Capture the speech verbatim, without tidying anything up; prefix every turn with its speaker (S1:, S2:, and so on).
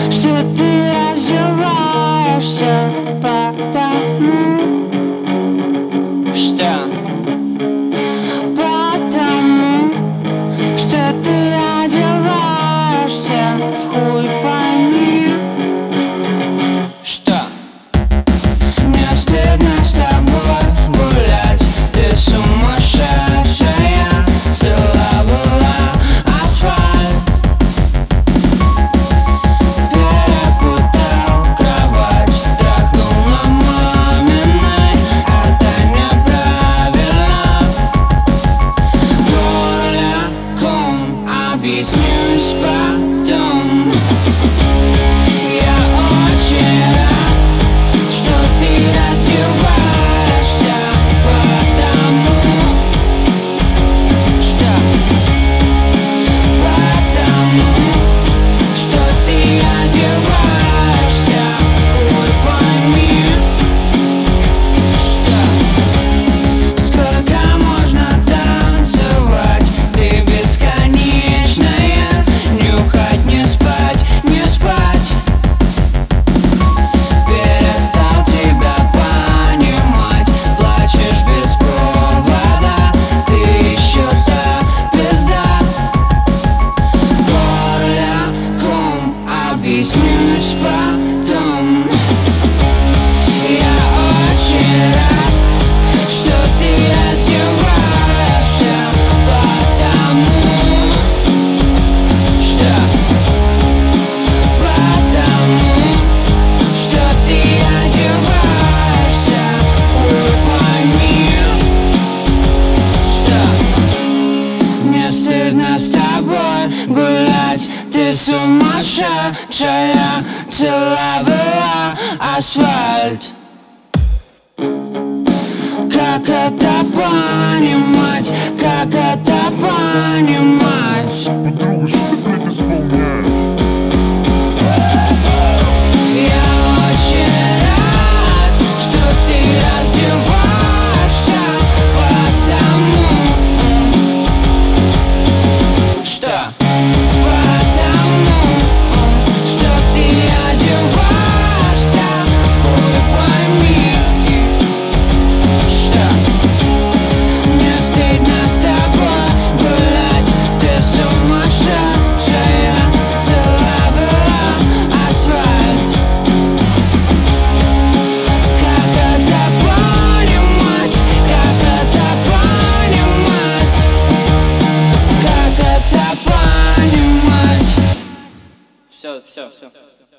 S1: что ты развиваешься, потому что Потому что ты одеваешься в хуй, пойми, что мне стыдно с тобой гулять. Ты сумасшедшая, целовала асфальт, перепутал кровать, трахнул на маминой. Это неправильно. В горле ком, объяснюсь потом. Я очень рад, что ты раздеваешься, потому что Потому что ты одеваешься в хуй, пойми, что сколько можно танцевать, ты бесконечная, нюхать, не спать, не спать. Перестал тебя понимать, плачешь без повода, ты еще та пизда. В горле ком, объяснюсь потом. Я очень рад, что ты раздеваешься, потому что Потому что ты одеваешься в хуй, пойми, что мне стыдно с тобой гулять. Ты сумасшедшая, целовала асфальт. Как это понимать? Как это понимать?
S2: Подруга, что ты, блядь, исполняешь?
S1: Я очень рад, что ты развиваешься, потому что Потому что ты одеваешься в хуй, пойми, что мне стыдно с тобой гулять. Ты сумасшедшая, целовала асфальт. Как это понимать? Как это понимать? Как это понимать?
S3: Все, все, все.